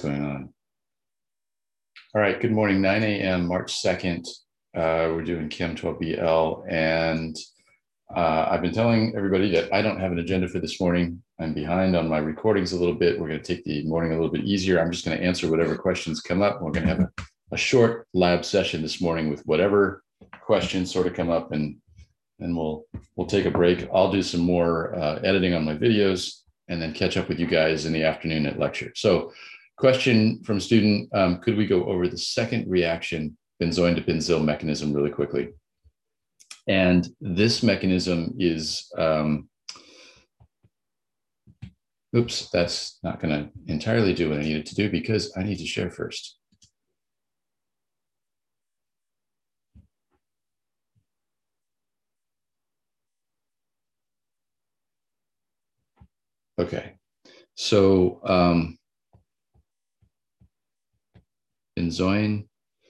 going on. All right, good morning, 9 a.m., March 2nd. We're doing Chem 12BL, and I've been telling everybody that I don't have an agenda for this morning. I'm behind on my recordings a little bit. We're going to take the morning a little bit easier. I'm just going to answer whatever questions come up. We're going to have a short lab session this morning with whatever questions sort of come up, and we'll take a break. I'll do some more editing on my videos and then catch up with you guys in the afternoon at lecture. So question from student, could we go over the second reaction, benzoin to benzyl mechanism, really quickly? And this mechanism is, oops, that's not going to entirely do what I needed to do because I need to share first. Okay, so benzoin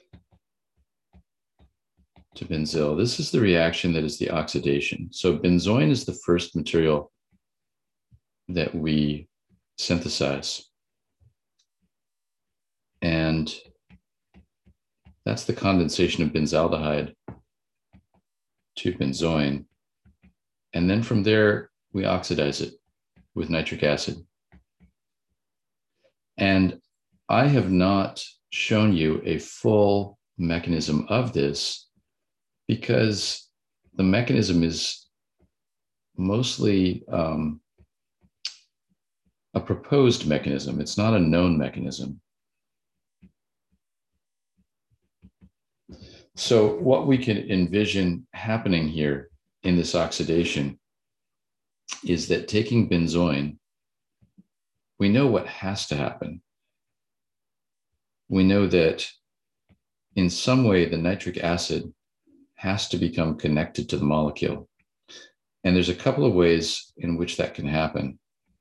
to benzyl. This is the reaction that is the oxidation. So benzoin is the first material that we synthesize. And that's the condensation of benzaldehyde to benzoin. And then from there, we oxidize it with nitric acid. And I have not shown you a full mechanism of this because the mechanism is mostly a proposed mechanism. It's not a known mechanism. So what we can envision happening here in this oxidation is that taking benzoin, we know what has to happen. We know that in some way the nitric acid has to become connected to the molecule. And there's a couple of ways in which that can happen.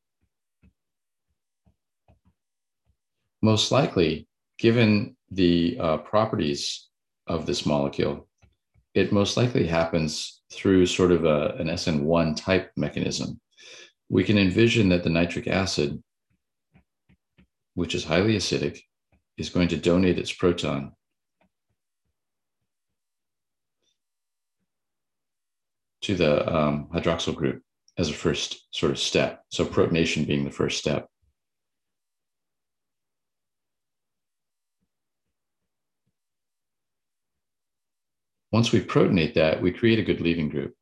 Most likely, given the properties of this molecule, it most likely happens through sort of an SN1 type mechanism. We can envision that the nitric acid, which is highly acidic, is going to donate its proton to the hydroxyl group as a first sort of step. So protonation being the first step. Once we protonate that, we create a good leaving group.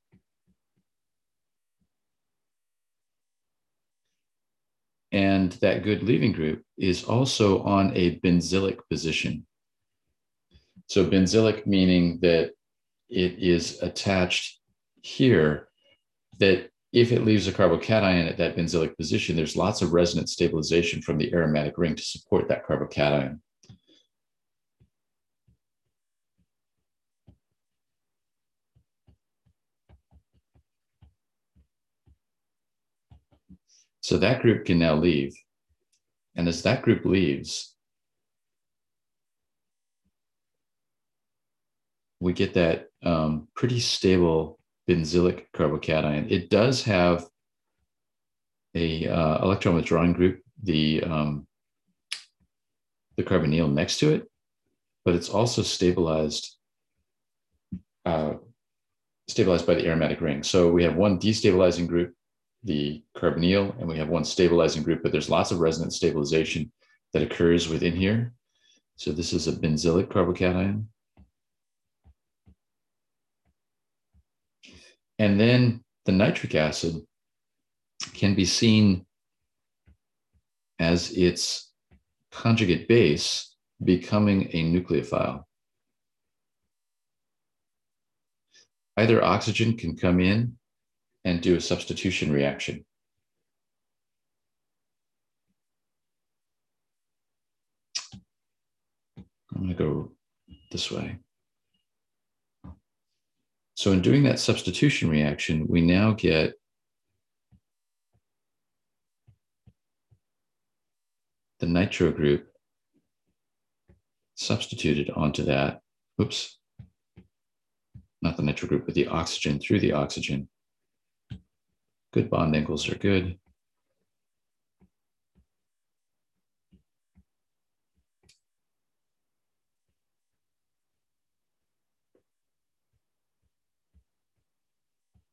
And that good leaving group is also on a benzylic position. So benzylic meaning that it is attached here, that if it leaves a carbocation at that benzylic position, there's lots of resonance stabilization from the aromatic ring to support that carbocation. So that group can now leave. And as that group leaves, we get that pretty stable benzylic carbocation. It does have a electron withdrawing group, the carbonyl next to it, but it's also stabilized by the aromatic ring. So we have one destabilizing group, the carbonyl, and we have one stabilizing group, but there's lots of resonance stabilization that occurs within here. So this is a benzylic carbocation. And then the nitric acid can be seen as its conjugate base becoming a nucleophile. Either oxygen can come in and do a substitution reaction. I'm going to go this way. So in doing that substitution reaction, we now get the nitro group substituted onto that. Oops. Not the nitro group, but the oxygen through the oxygen. Good bond angles are good.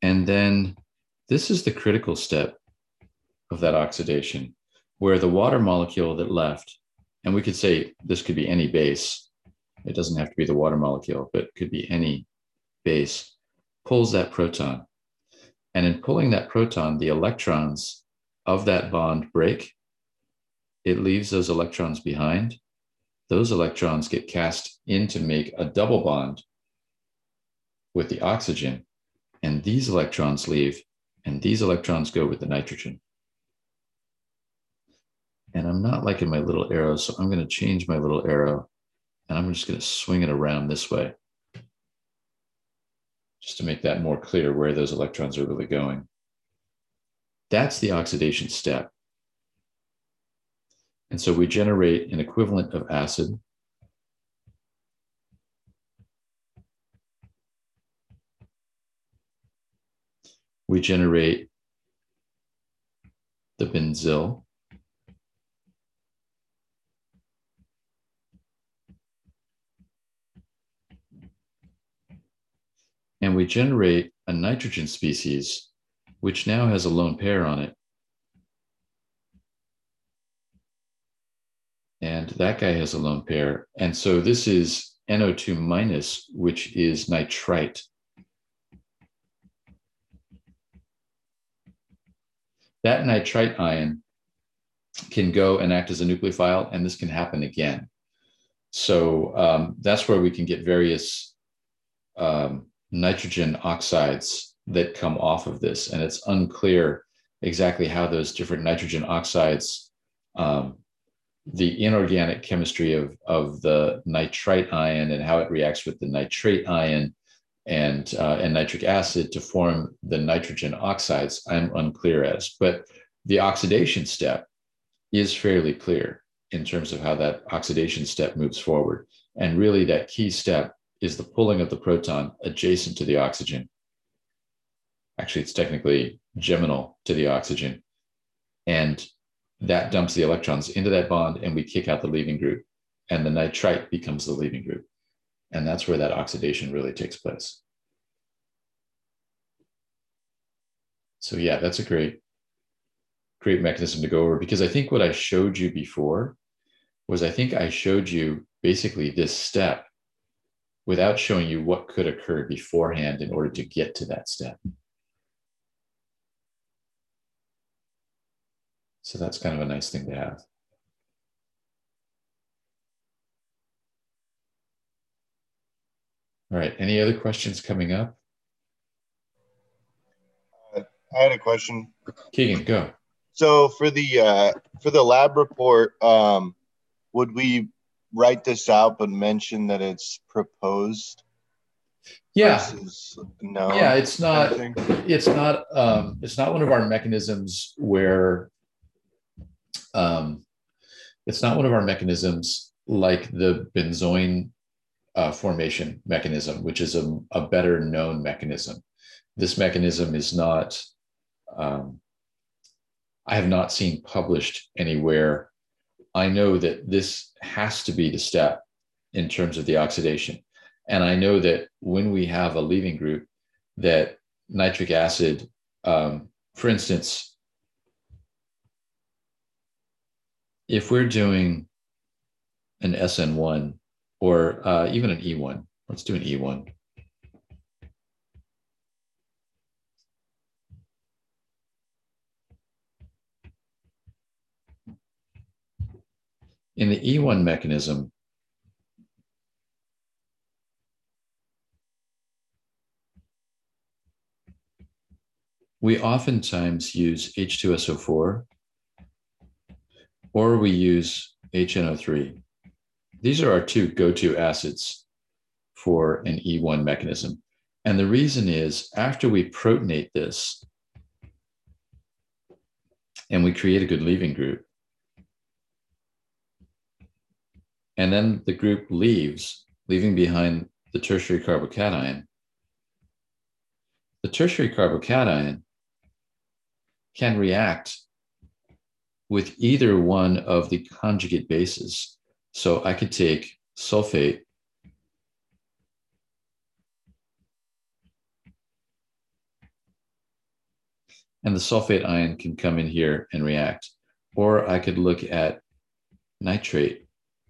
And then this is the critical step of that oxidation, where the water molecule that left, and we could say this could be any base, it doesn't have to be the water molecule, but it could be any base, pulls that proton. And in pulling that proton, the electrons of that bond break. It leaves those electrons behind. Those electrons get cast in to make a double bond with the oxygen. And these electrons leave, and these electrons go with the nitrogen. And I'm not liking my little arrow, so I'm going to change my little arrow, and I'm just going to swing it around this way, just to make that more clear where those electrons are really going. That's the oxidation step. And so we generate an equivalent of acid. We generate the benzyl. And we generate a nitrogen species, which now has a lone pair on it. And that guy has a lone pair. And so this is NO2 minus, which is nitrite. That nitrite ion can go and act as a nucleophile, and this can happen again. So that's where we can get various nitrogen oxides that come off of this. And it's unclear exactly how those different nitrogen oxides, the inorganic chemistry of the nitrite ion and how it reacts with the nitrate ion and nitric acid to form the nitrogen oxides, I'm unclear as. But the oxidation step is fairly clear in terms of how that oxidation step moves forward. And really that key step is the pulling of the proton adjacent to the oxygen. Actually, it's technically geminal to the oxygen. And that dumps the electrons into that bond, and we kick out the leaving group. And the nitrite becomes the leaving group. And that's where that oxidation really takes place. So yeah, that's a great mechanism to go over, because I think what I showed you before was, I think I showed you basically this step without showing you what could occur beforehand in order to get to that step. So that's kind of a nice thing to have. All right, any other questions coming up? I had a question. Keegan, go. So for the lab report, would we write this out but mention that it's proposed? Yeah. Versus known? Yeah, it's not one of our mechanisms where it's not one of our mechanisms like the benzoin formation mechanism, which is a better known mechanism. This mechanism is not, I have not seen published anywhere. I know that this has to be the step in terms of the oxidation. And I know that when we have a leaving group, that nitric acid, for instance, if we're doing an SN1 or even an E1, let's do an E1. In the E1 mechanism, we oftentimes use H2SO4 or we use HNO3. These are our two go-to acids for an E1 mechanism. And the reason is, after we protonate this and we create a good leaving group, and then the group leaves, leaving behind the tertiary carbocation, the tertiary carbocation can react with either one of the conjugate bases. So I could take sulfate and the sulfate ion can come in here and react. Or I could look at nitrate,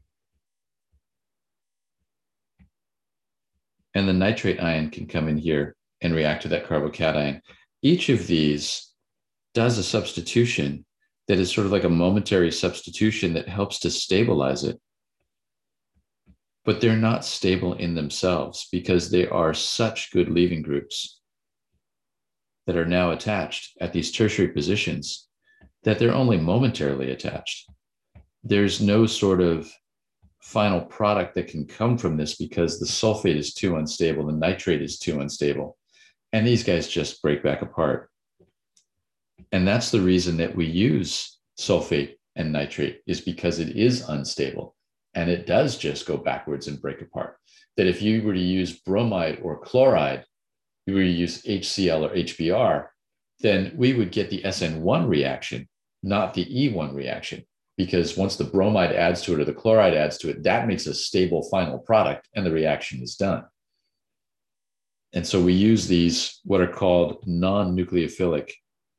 and the nitrate ion can come in here and react to that carbocation. Each of these does a substitution that is sort of like a momentary substitution that helps to stabilize it. But they're not stable in themselves because they are such good leaving groups that are now attached at these tertiary positions that they're only momentarily attached. There's no sort of final product that can come from this because the sulfate is too unstable, the nitrate is too unstable, and these guys just break back apart. And that's the reason that we use sulfate and nitrate, is because it is unstable and it does just go backwards and break apart. That if you were to use bromide or chloride, you were to use HCl or HBr, then we would get the SN1 reaction, not the E1 reaction, because once the bromide adds to it or the chloride adds to it, that makes a stable final product and the reaction is done. And so we use these, what are called non-nucleophilic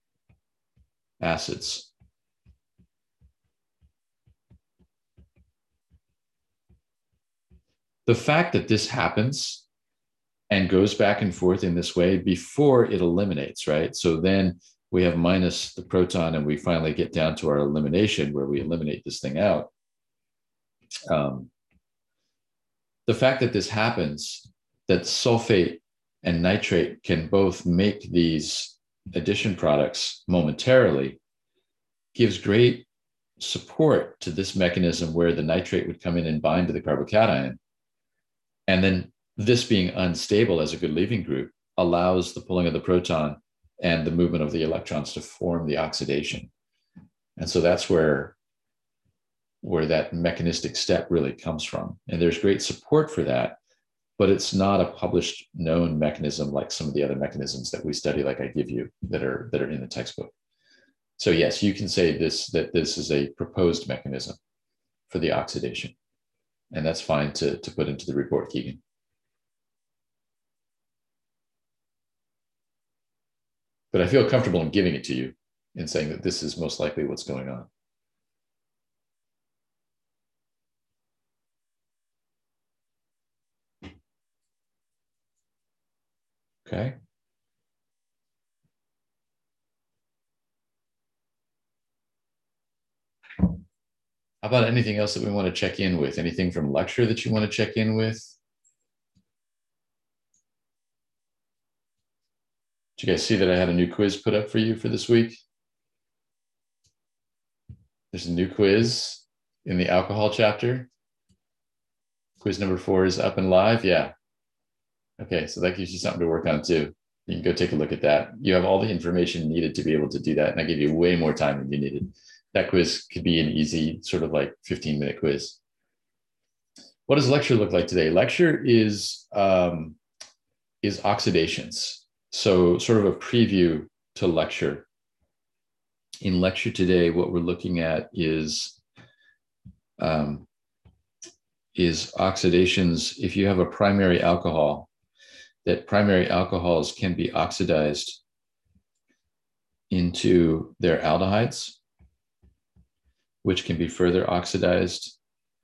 acids. The fact that this happens and goes back and forth in this way before it eliminates, right? So then we have minus the proton and we finally get down to our elimination where we eliminate this thing out. The fact that this happens, that sulfate and nitrate can both make these addition products momentarily, gives great support to this mechanism where the nitrate would come in and bind to the carbocation. And then this being unstable as a good leaving group allows the pulling of the proton and the movement of the electrons to form the oxidation. And so that's where that mechanistic step really comes from. And there's great support for that, but it's not a published known mechanism like some of the other mechanisms that we study, like I give you, that are in the textbook. So yes, you can say that this is a proposed mechanism for the oxidation. And that's fine to put into the report, Keegan. But I feel comfortable in giving it to you and saying that this is most likely what's going on. Okay. How about anything else that we want to check in with? Anything from lecture that you want to check in with? Did you guys see that I had a new quiz put up for you for this week? There's a new quiz in the alcohol chapter. Quiz number 4 is up and live. Yeah. Okay, so that gives you something to work on too. You can go take a look at that. You have all the information needed to be able to do that. And I gave you way more time than you needed. That quiz could be an easy sort of like 15-minute quiz. What does lecture look like today? Lecture is oxidations. So sort of a preview to lecture. In lecture today, what we're looking at is oxidations. If you have a primary alcohol, that primary alcohols can be oxidized into their aldehydes, which can be further oxidized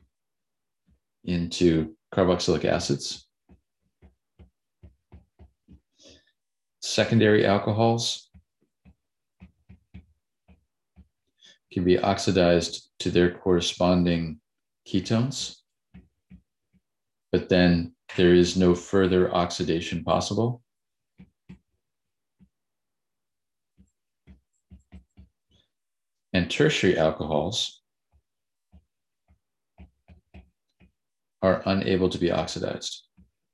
into carboxylic acids. Secondary alcohols can be oxidized to their corresponding ketones, but then there is no further oxidation possible. And tertiary alcohols are unable to be oxidized.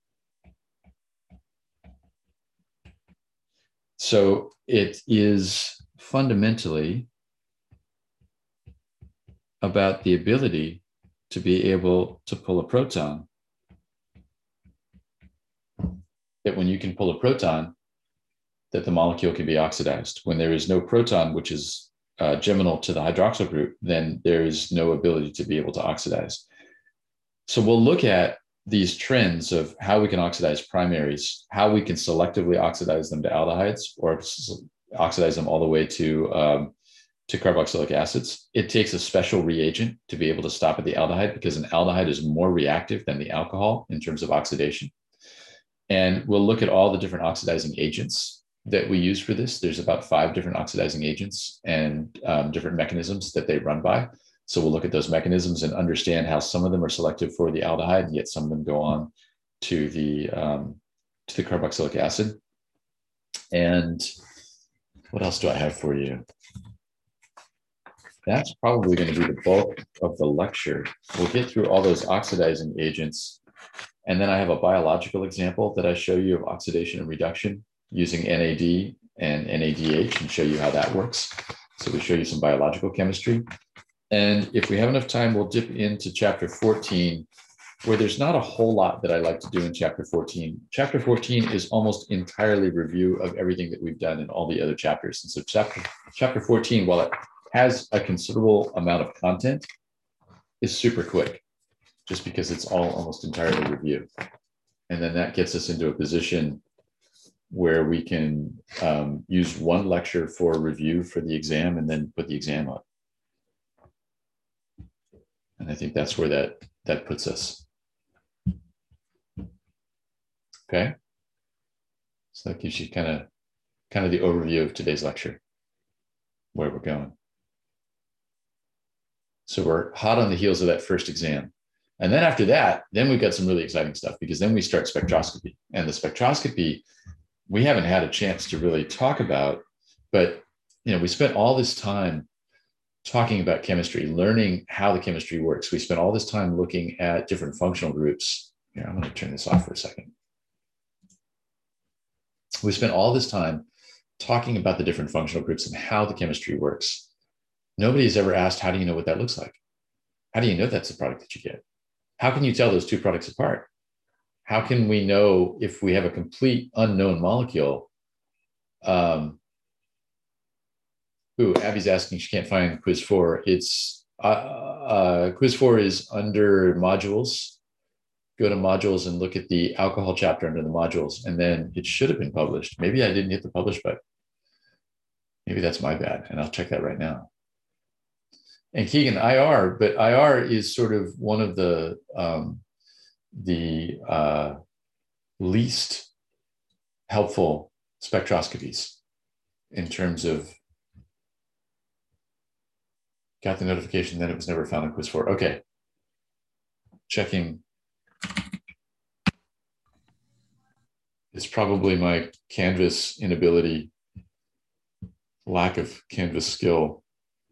So it is fundamentally about the ability to be able to pull a proton. That when you can pull a proton, that the molecule can be oxidized. When there is no proton, which is geminal to the hydroxyl group, then there is no ability to be able to oxidize. So we'll look at these trends of how we can oxidize primaries, how we can selectively oxidize them to aldehydes, or oxidize them all the way to carboxylic acids. It takes a special reagent to be able to stop at the aldehyde, because an aldehyde is more reactive than the alcohol in terms of oxidation. And we'll look at all the different oxidizing agents that we use for this. There's about 5 different oxidizing agents and different mechanisms that they run by. So we'll look at those mechanisms and understand how some of them are selective for the aldehyde, yet some of them go on to the carboxylic acid. And what else do I have for you? That's probably going to be the bulk of the lecture. We'll get through all those oxidizing agents. And then I have a biological example that I show you of oxidation and reduction using NAD and NADH, and show you how that works. So we show you some biological chemistry. And if we have enough time, we'll dip into chapter 14, where there's not a whole lot that I like to do in chapter 14. Chapter 14 is almost entirely review of everything that we've done in all the other chapters. And so chapter 14, while it has a considerable amount of content, is super quick, just because it's all almost entirely review. And then that gets us into a position where we can use one lecture for review for the exam and then put the exam up. And I think that's where that puts us. Okay. So that gives you kind of the overview of today's lecture, where we're going. So we're hot on the heels of that first exam. And then after that, then we've got some really exciting stuff, because then we start spectroscopy. And the spectroscopy, we haven't had a chance to really talk about, but we spent all this time talking about chemistry, learning how the chemistry works. We spent all this time looking at different functional groups. Here, I'm going to turn this off for a second. We spent all this time talking about the different functional groups and how the chemistry works. Nobody has ever asked, how do you know what that looks like? How do you know that's the product that you get? How can you tell those 2 products apart? How can we know if we have a complete unknown molecule? Abby's asking, she can't find quiz 4. It's quiz 4 is under modules. Go to modules and look at the alcohol chapter under the modules, and then it should have been published. Maybe I didn't hit the publish button. Maybe that's my bad, and I'll check that right now. And Keegan, IR, but IR is sort of one of the least helpful spectroscopies in terms of, got the notification that it was never found in quiz 4. Okay. Checking. It's probably my Canvas inability, lack of Canvas skill.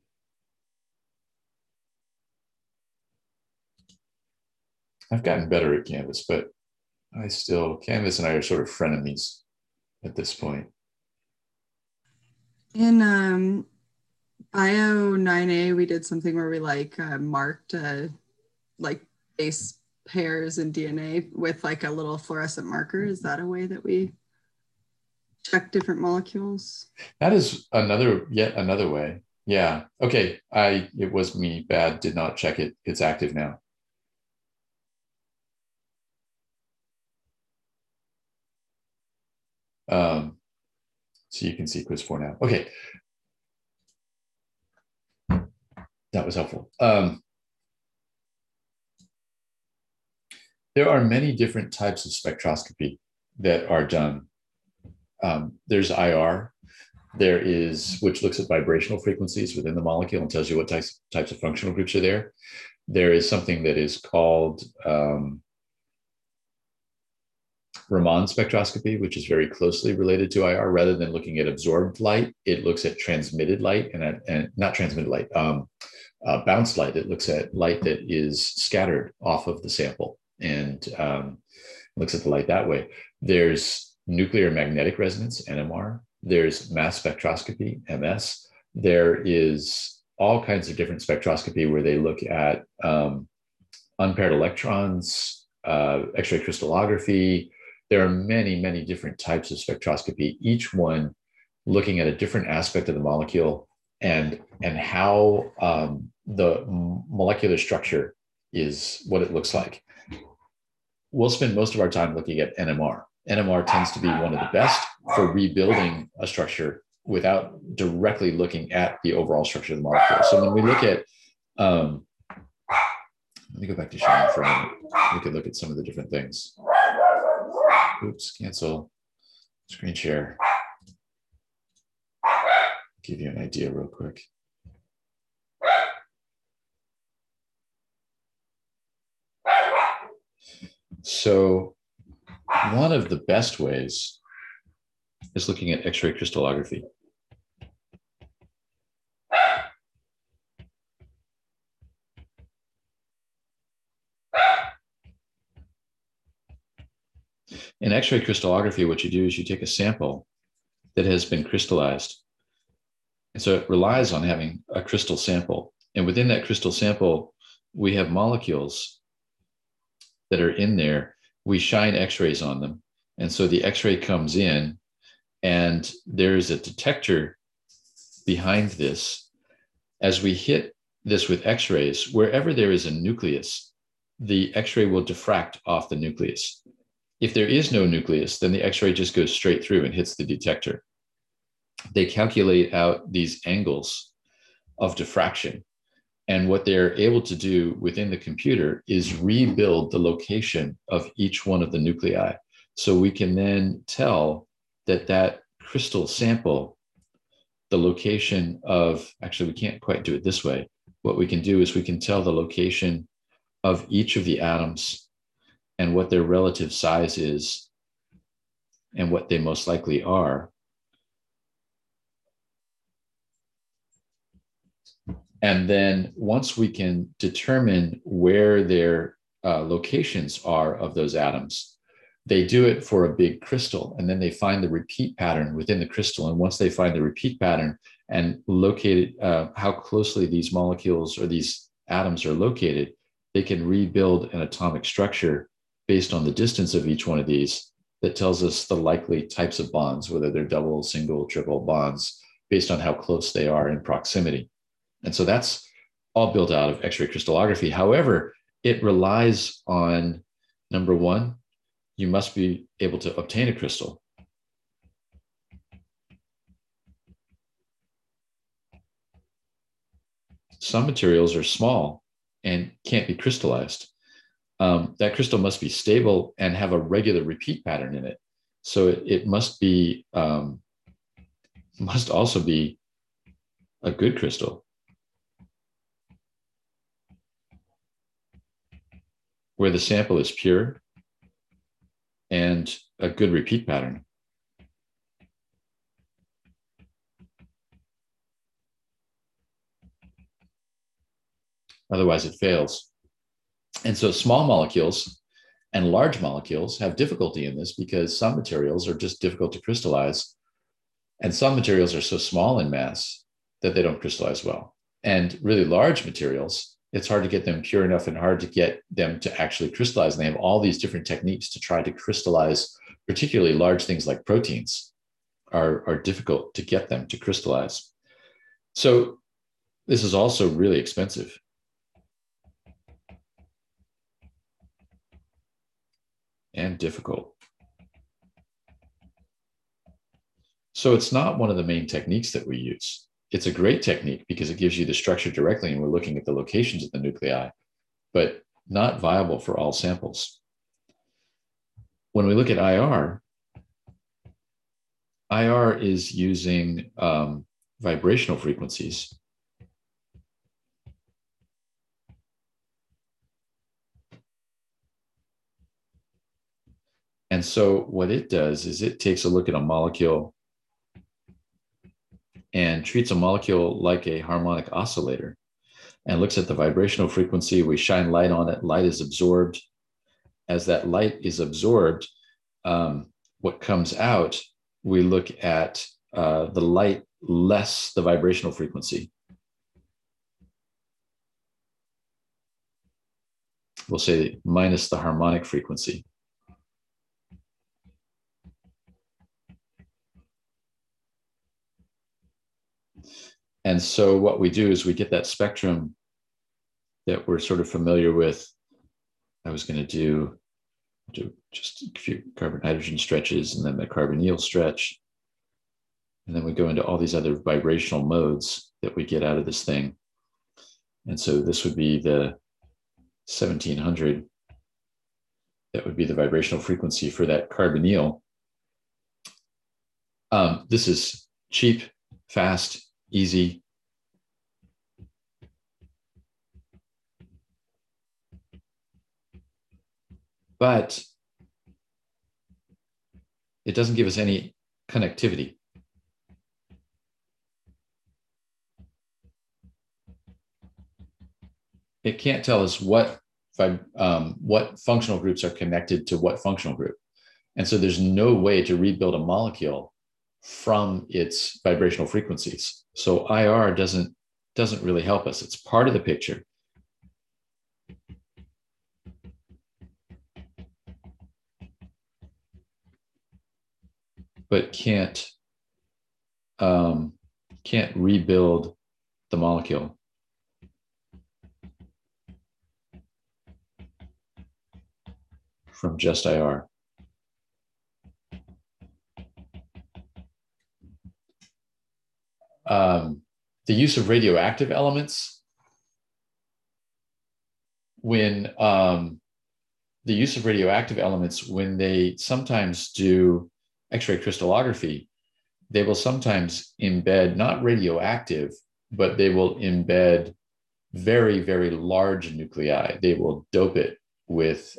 I've gotten better at Canvas, but Canvas and I are sort of frenemies at this point. In Bio 9A, we did something where we marked base pairs in DNA with a little fluorescent marker. Is that a way that we check different molecules? That is yet another way. Yeah. Okay. It was me bad. Did not check it. It's active now. So you can see quiz 4 now. Okay. That was helpful. There are many different types of spectroscopy that are done. There's IR. There is, which looks at vibrational frequencies within the molecule and tells you what types of functional groups are there. There is something that is called Raman spectroscopy, which is very closely related to IR. Rather than looking at absorbed light, it looks at transmitted light and not transmitted light, bounced light. It looks at light that is scattered off of the sample and looks at the light that way. There's nuclear magnetic resonance, NMR. There's mass spectroscopy, MS. There is all kinds of different spectroscopy where they look at unpaired electrons, X-ray crystallography. There are many, many different types of spectroscopy, each one looking at a different aspect of the molecule and how the molecular structure is, what it looks like. We'll spend most of our time looking at NMR. NMR tends to be one of the best for rebuilding a structure without directly looking at the overall structure of the molecule. So when we look at, let me go back to Shine for a moment. We could look at some of the different things. Oops, cancel screen share. Give you an idea real quick. So one of the best ways is looking at X-ray crystallography. In X-ray crystallography, what you do is you take a sample that has been crystallized. And so it relies on having a crystal sample. And within that crystal sample, we have molecules that are in there. We shine X-rays on them. And so the X-ray comes in, and there's a detector behind this. As we hit this with X-rays, wherever there is a nucleus, the X-ray will diffract off the nucleus. If there is no nucleus, then the X-ray just goes straight through and hits the detector. They calculate out these angles of diffraction. And what they're able to do within the computer is rebuild the location of each one of the nuclei. So we can then tell that that crystal sample, the location of, actually, we can't quite do it this way. What we can do is we can tell the location of each of the atoms and what their relative size is and what they most likely are. And then once we can determine where their locations are of those atoms, they do it for a big crystal, and then they find the repeat pattern within the crystal. And once they find the repeat pattern and locate how closely these molecules or these atoms are located, they can rebuild an atomic structure based on the distance of each one of these that tells us the likely types of bonds, whether they're double, single, triple bonds, based on how close they are in proximity. And so that's all built out of X-ray crystallography. However, it relies on, number one, you must be able to obtain a crystal. Some materials are small and can't be crystallized. That crystal must be stable and have a regular repeat pattern in it. So it must be, must also be a good crystal, where the sample is pure and a good repeat pattern. Otherwise it fails. And so small molecules and large molecules have difficulty in this because some materials are just difficult to crystallize. And some materials are so small in mass that they don't crystallize well. And really large materials, it's hard to get them pure enough and hard to get them to actually crystallize. And they have all these different techniques to try to crystallize, particularly large things like proteins are difficult to get them to crystallize. So this is also really expensive. And difficult. So it's not one of the main techniques that we use. It's a great technique because it gives you the structure directly and we're looking at the locations of the nuclei, but not viable for all samples. When we look at IR, IR is using vibrational frequencies. And so what it does is it takes a look at a molecule and treats a molecule like a harmonic oscillator and looks at the vibrational frequency. We shine light on it. Light is absorbed. As that light is absorbed, what comes out, we look at the light less the vibrational frequency. We'll say minus the harmonic frequency. And so what we do is we get that spectrum that we're sort of familiar with. I was going to do just a few carbon hydrogen stretches and then the carbonyl stretch. And then we go into all these other vibrational modes that we get out of this thing. And so this would be the 1700. That would be the vibrational frequency for that carbonyl. This is cheap, fast, easy. But it doesn't give us any connectivity. It can't tell us what functional groups are connected to what functional group. And so there's no way to rebuild a molecule from its vibrational frequencies. So IR doesn't really help us. It's part of the picture. But can't rebuild the molecule. From just IR. The use of radioactive elements, when they sometimes do X-ray crystallography, they will sometimes embed not radioactive, but they will embed very, very large nuclei. They will dope it with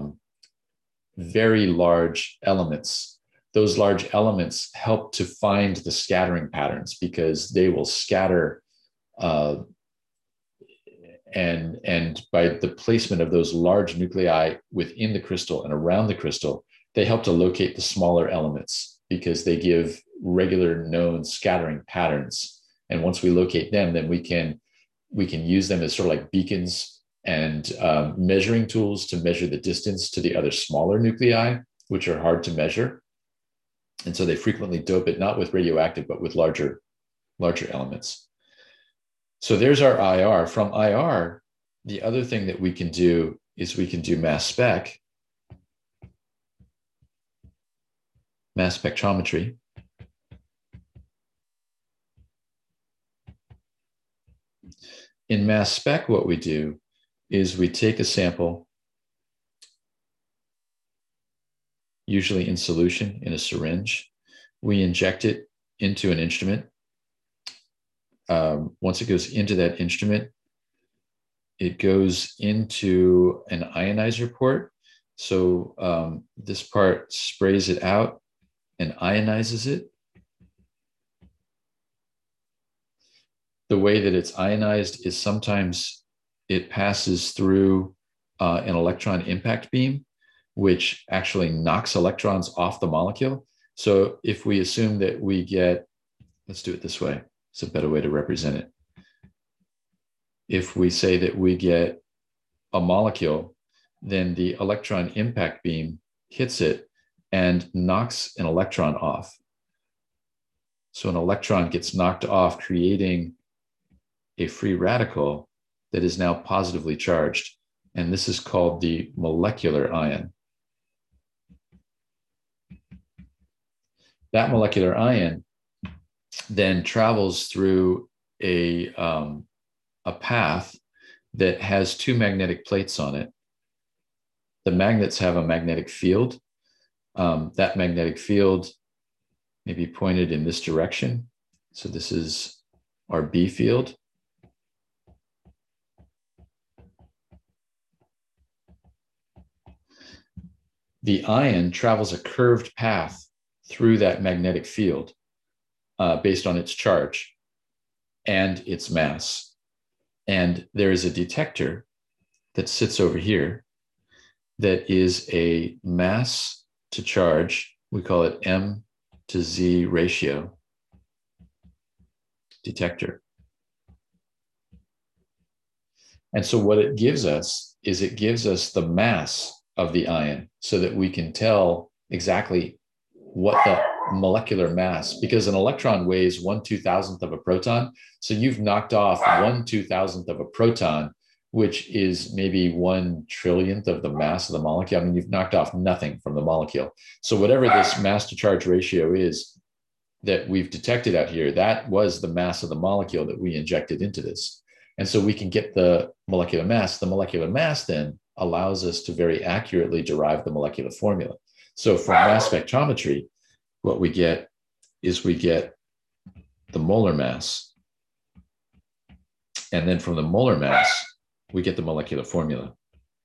very large elements. Those large elements help to find the scattering patterns because they will scatter and by the placement of those large nuclei within the crystal and around the crystal, they help to locate the smaller elements because they give regular known scattering patterns. And once we locate them, then we can use them as sort of like beacons and measuring tools to measure the distance to the other smaller nuclei, which are hard to measure. And so they frequently dope it, not with radioactive, but with larger elements. So there's our IR. From IR, the other thing that we can do is we can do mass spectrometry. In mass spec, what we do is we take a sample, usually in solution in a syringe. We inject it into an instrument. Once it goes into that instrument, it goes into an ionizer port. So this part sprays it out and ionizes it. The way that it's ionized is sometimes it passes through an electron impact beam, which actually knocks electrons off the molecule. So if we assume that we get, let's do it this way. It's a better way to represent it. If we say that we get a molecule, then the electron impact beam hits it and knocks an electron off. So an electron gets knocked off, creating a free radical that is now positively charged. And this is called the molecular ion. That molecular ion then travels through a path that has two magnetic plates on it. The magnets have a magnetic field. That magnetic field may be pointed in this direction. So this is our B field. The ion travels a curved path through that magnetic field based on its charge and its mass. And there is a detector that sits over here that is a mass to charge. We call it M to Z ratio detector. And so what it gives us is it gives us the mass of the ion so that we can tell exactly what the molecular mass, because an electron weighs 1/2000th of a proton. So you've knocked off 1/2000th of a proton, which is maybe 1/1,000,000,000th of the mass of the molecule. I mean, you've knocked off nothing from the molecule. So whatever this mass to charge ratio is, that we've detected out here, that was the mass of the molecule that we injected into this. And so we can get the molecular mass. The molecular mass then allows us to very accurately derive the molecular formula. So from mass spectrometry, what we get is we get the molar mass. And then from the molar mass, we get the molecular formula.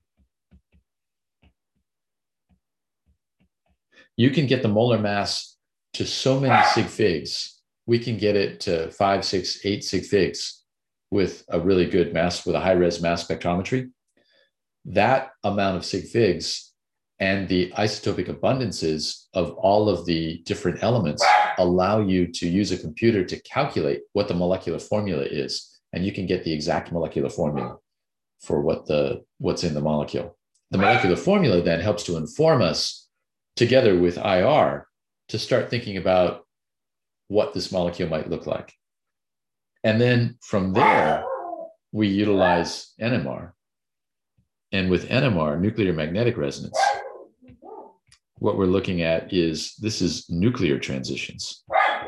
You can get the molar mass to so many sig figs. We can get it to 5, 6, 8 sig figs with a really good mass, with a high-res mass spectrometry. That amount of sig figs and the isotopic abundances of all of the different elements allow you to use a computer to calculate what the molecular formula is. And you can get the exact molecular formula for what's in the molecule. The molecular formula then helps to inform us, together with IR, to start thinking about what this molecule might look like. And then from there, we utilize NMR. And with NMR, nuclear magnetic resonance, what we're looking at is, this is nuclear transitions.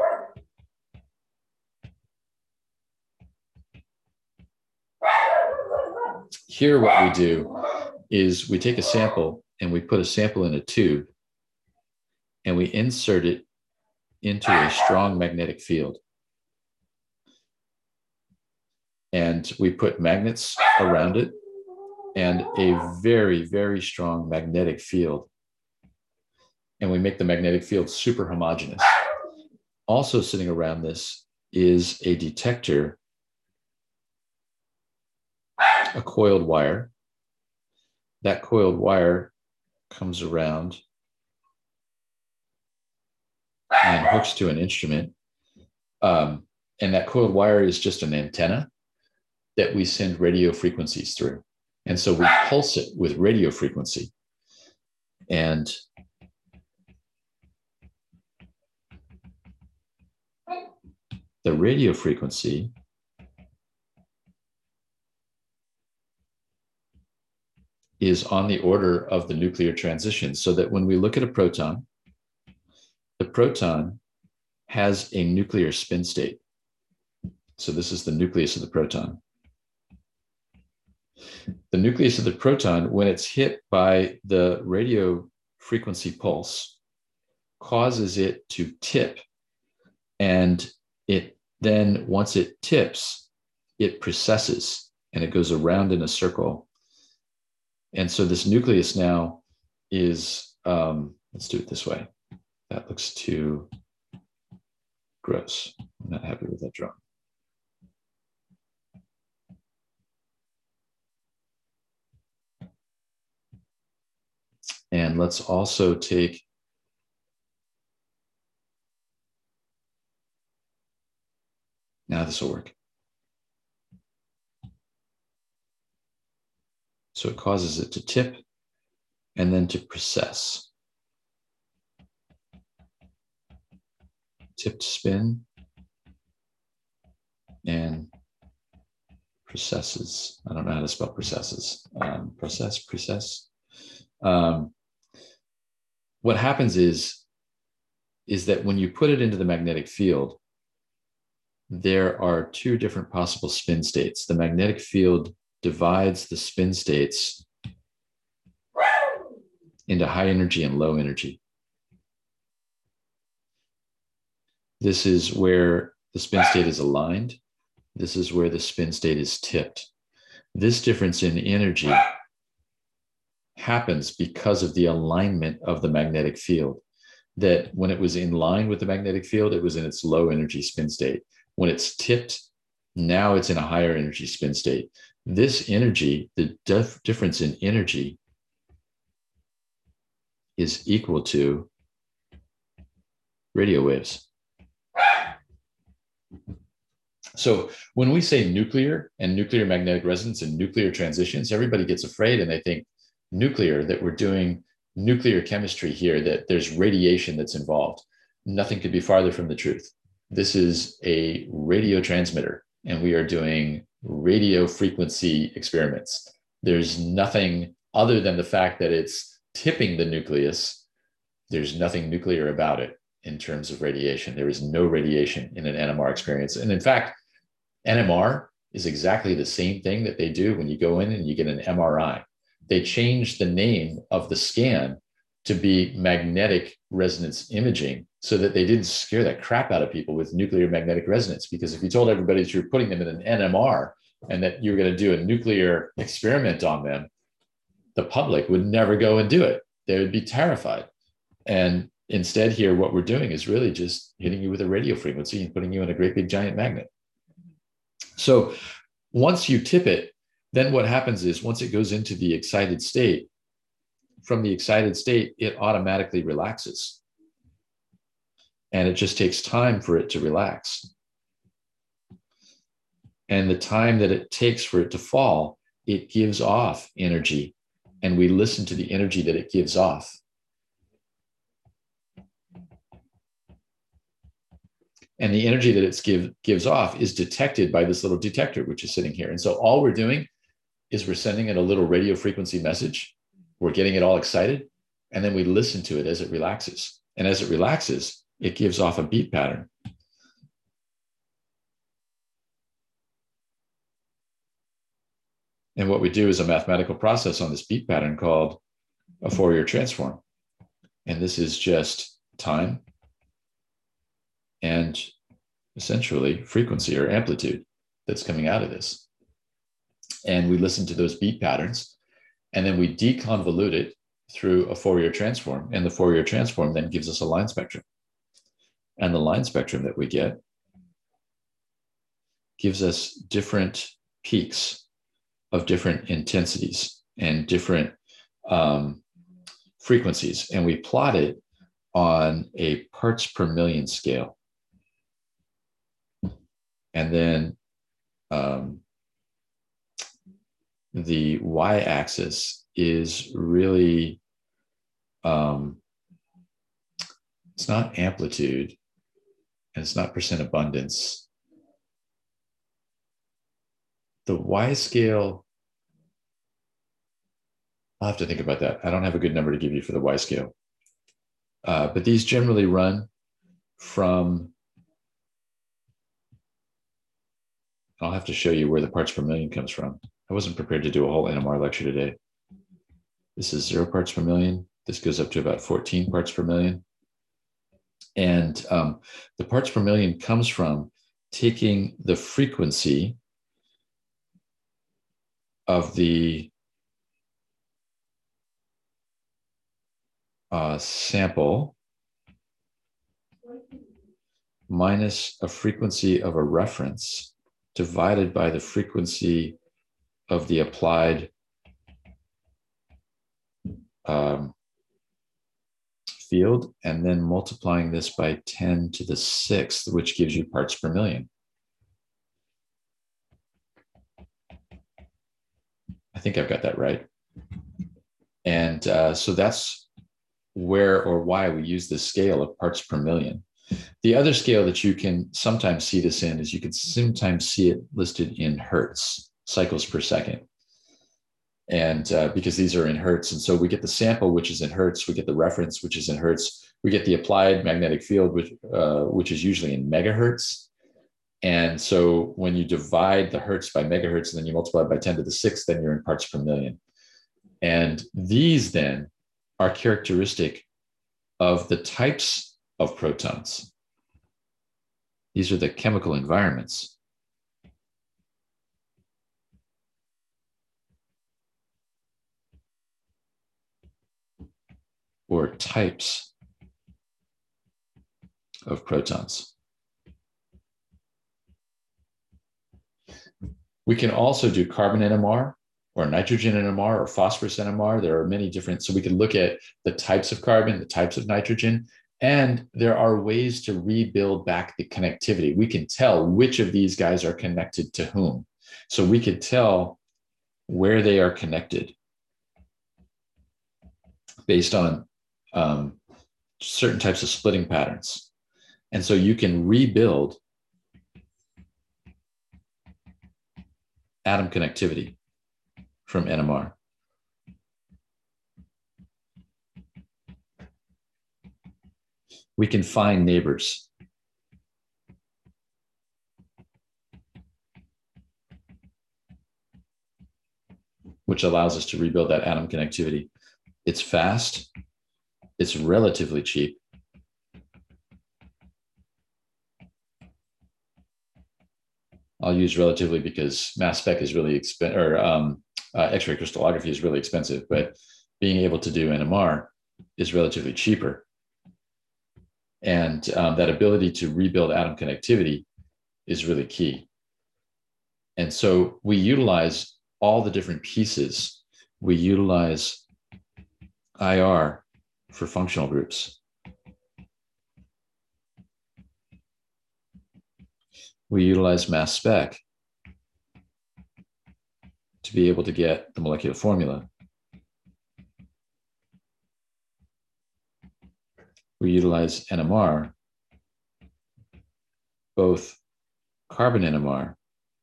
Here, what we do is we take a sample and we put a sample in a tube and we insert it into a strong magnetic field. And we put magnets around it and a very, very strong magnetic field. And we make the magnetic field super homogeneous. Also sitting around this is a detector, a coiled wire. That coiled wire comes around and hooks to an instrument. And that coiled wire is just an antenna that we send radio frequencies through. And so we pulse it with radio frequency. And the radio frequency is on the order of the nuclear transition, so that when we look at a proton, the proton has a nuclear spin state. So this is the nucleus of the proton. The nucleus of the proton, when it's hit by the radio frequency pulse, causes it to tip. And it then, once it tips, it precesses and it goes around in a circle. And so this nucleus now is, let's do it this way. That looks too gross. I'm not happy with that drawing. And let's also take now this will work. So it causes it to tip and then to precess. Tip to spin and precesses. I don't know how to spell precesses. Precess. What happens is that when you put it into the magnetic field, there are two different possible spin states. The magnetic field divides the spin states into high energy and low energy. This is where the spin state is aligned. This is where the spin state is tipped. This difference in energy happens because of the alignment of the magnetic field. That when it was in line with the magnetic field, it was in its low energy spin state. When it's tipped, now it's in a higher energy spin state. This energy, the difference in energy, is equal to radio waves. So when we say nuclear and nuclear magnetic resonance and nuclear transitions, everybody gets afraid and they think nuclear, that we're doing nuclear chemistry here, that there's radiation that's involved. Nothing could be farther from the truth. This is a radio transmitter and we are doing radio frequency experiments. There's nothing other than the fact that it's tipping the nucleus. There's nothing nuclear about it. in terms of radiation. There is no radiation in an NMR experience. And in fact, NMR is exactly the same thing that they do when you go in and you get an MRI. They changed the name of the scan to be magnetic resonance imaging so that they didn't scare the crap out of people with nuclear magnetic resonance. Because if you told everybody that you're putting them in an NMR and that you're going to do a nuclear experiment on them, the public would never go and do it. They would be terrified. And instead here, what we're doing is really just hitting you with a radio frequency and putting you in a great big giant magnet. So once you tip it, then what happens is once it goes into the excited state, from the excited state, it automatically relaxes. And it just takes time for it to relax. And the time that it takes for it to fall, it gives off energy. And we listen to the energy that it gives off. And the energy that it gives off is detected by this little detector, which is sitting here. And so all we're doing is we're sending it a little radio frequency message. We're getting it all excited. And then we listen to it as it relaxes. And as it relaxes, it gives off a beat pattern. And what we do is a mathematical process on this beat pattern called a Fourier transform. And this is just time and essentially frequency or amplitude that's coming out of this. And we listen to those beat patterns, and then we deconvolute it through a Fourier transform. And the Fourier transform then gives us a line spectrum. And the line spectrum that we get gives us different peaks of different intensities and different frequencies. And we plot it on a parts per million scale. And then the y-axis is really, it's not amplitude and it's not percent abundance. The Y scale, I'll have to think about that. I don't have a good number to give you for the Y scale. But these generally run from, I'll have to show you where the parts per million comes from. I wasn't prepared to do a whole NMR lecture today. This is 0 parts per million. This goes up to about 14 parts per million. And the parts per million comes from taking the frequency of the sample minus a frequency of a reference divided by the frequency of the applied field, and then multiplying this by 10 to the 6th, which gives you parts per million. I think I've got that right. And so that's where or why we use this scale of parts per million. The other scale that you can sometimes see this in is you can sometimes see it listed in hertz, cycles per second. And because these are in hertz. And so we get the sample, which is in hertz. We get the reference, which is in hertz. We get the applied magnetic field, which is usually in megahertz. And so when you divide the hertz by megahertz and then you multiply by 10 to the 6th, then you're in parts per million. And these then are characteristic of the types of protons. These are the chemical environments. Or types of protons. We can also do carbon NMR or nitrogen NMR or phosphorus NMR. There are many different, so we can look at the types of carbon, the types of nitrogen, and there are ways to rebuild back the connectivity. We can tell which of these guys are connected to whom. So we could tell where they are connected based on certain types of splitting patterns. And so you can rebuild atom connectivity from NMR. we can find neighbors. Which allows us to rebuild that atom connectivity. It's fast, it's relatively cheap. I'll use relatively because mass spec is really expensive, or X-ray crystallography is really expensive, but being able to do NMR is relatively cheaper. And that ability to rebuild atom connectivity is really key. And so we utilize all the different pieces. We utilize IR for functional groups. We utilize mass spec to be able to get the molecular formula. We utilize NMR, both carbon NMR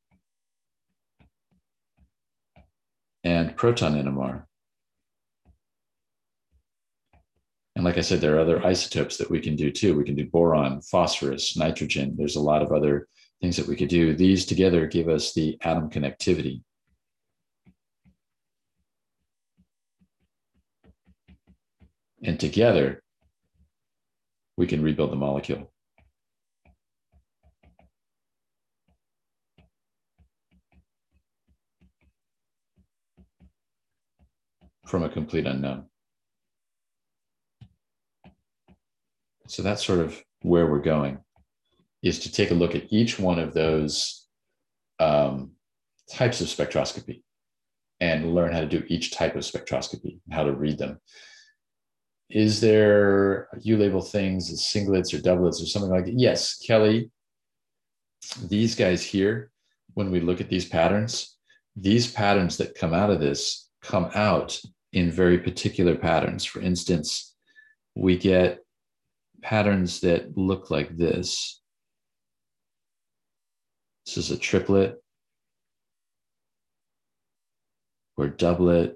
and proton NMR. And like I said, there are other isotopes that we can do too. We can do boron, phosphorus, nitrogen. There's a lot of other things that we could do. These together give us the atom connectivity. And together, we can rebuild the molecule. From a complete unknown. So that's sort of where we're going, is to take a look at each one of those types of spectroscopy and learn how to do each type of spectroscopy and how to read them. Is there, you label things as singlets or doublets or something like that? Yes, Kelly, these guys here, when we look at these patterns that come out of this come out in very particular patterns. For instance, we get patterns that look like this. This is a triplet or doublet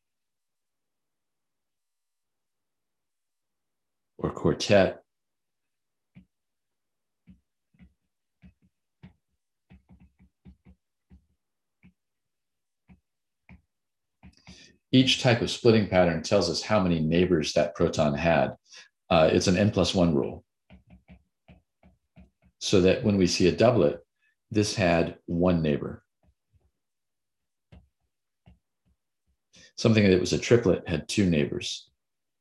or quartet. Each type of splitting pattern tells us how many neighbors that proton had. It's an n+1 rule. So that when we see a doublet, this had one neighbor. Something that was a triplet had two neighbors.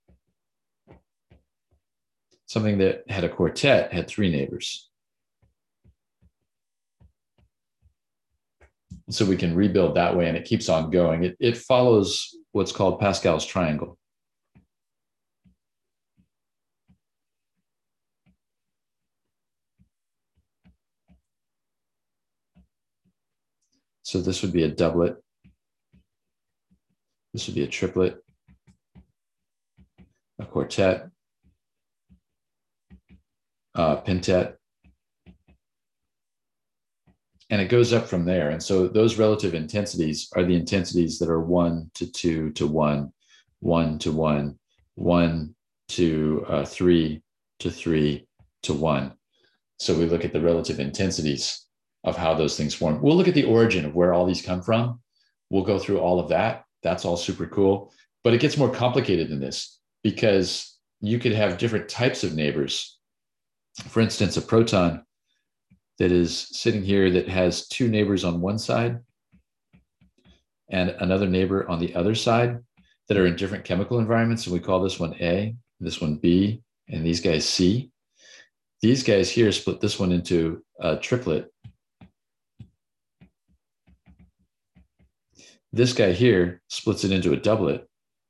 Something that had a quartet had three neighbors. So we can rebuild that way, and it keeps on going. It follows what's called Pascal's triangle. So this would be a doublet. This would be a triplet, a quartet, quintet, and it goes up from there. And so those relative intensities are the intensities that are 1 to 2 to 1, 1 to 1, 1 to 3 to 3 to 1. So we look at the relative intensities of how those things form. We'll look at the origin of where all these come from. We'll go through all of that. That's all super cool. But it gets more complicated than this because you could have different types of neighbors. For instance, a proton that is sitting here that has two neighbors on one side and another neighbor on the other side that are in different chemical environments. And we call this one A, this one B, and these guys C. These guys here split this one into a triplet. This guy here splits it into a doublet.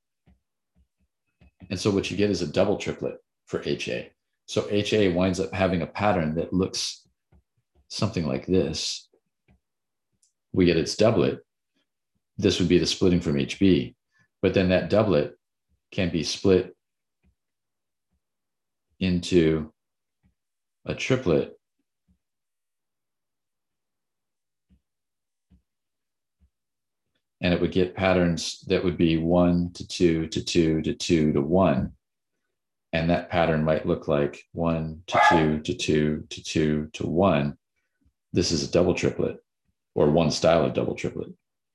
And so what you get is a double triplet for HA. So HA winds up having a pattern that looks something like this. We get its doublet. This would be the splitting from HB. But then that doublet can be split into a triplet. And it would get patterns that would be 1 to 2 to 2 to 2 to 1. And that pattern might look like 1 to 2 to 2 to 2 to 1. This is a double triplet, or one style of double triplet.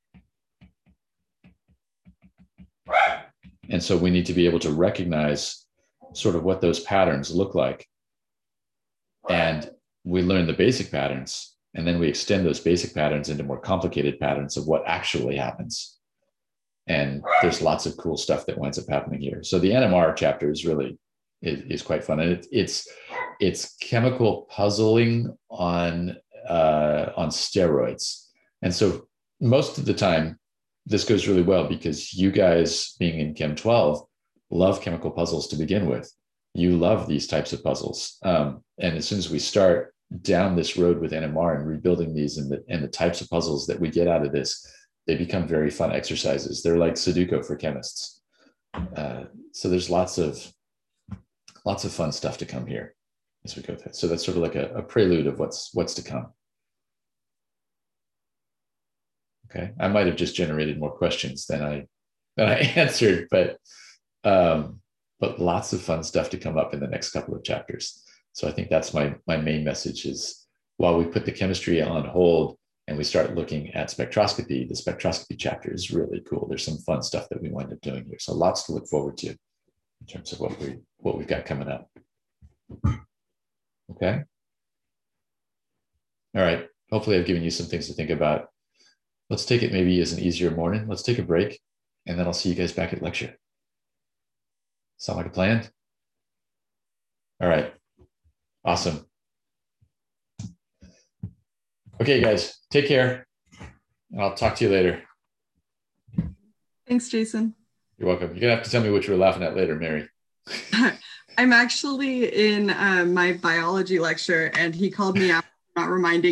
And so we need to be able to recognize sort of what those patterns look like. And we learn the basic patterns, and then we extend those basic patterns into more complicated patterns of what actually happens. And there's lots of cool stuff that winds up happening here. So the NMR chapter is really is quite fun, and it's chemical puzzling on steroids. And so most of the time, this goes really well because you guys, being in Chem 12, love chemical puzzles to begin with. You love these types of puzzles, and as soon as we start down this road with NMR and rebuilding these and the types of puzzles that we get out of this, they become very fun exercises. They're like Sudoku for chemists. So there's lots of fun stuff to come here as we go through. So that's sort of like a prelude of what's to come. Okay, I might have just generated more questions than I answered, but lots of fun stuff to come up in the next couple of chapters. So I think that's my main message is, while we put the chemistry on hold and we start looking at spectroscopy, the spectroscopy chapter is really cool. There's some fun stuff that we wind up doing here. So lots to look forward to in terms of what we've got coming up. Okay. All right. Hopefully I've given you some things to think about. Let's take it maybe as an easier morning. Let's take a break, and then I'll see you guys back at lecture. Sound like a plan? All right. Awesome. Okay, guys, take care. And I'll talk to you later. Thanks, Jason. You're welcome. You're gonna have to tell me what you were laughing at later, Mary. I'm actually in my biology lecture, and he called me out, not reminding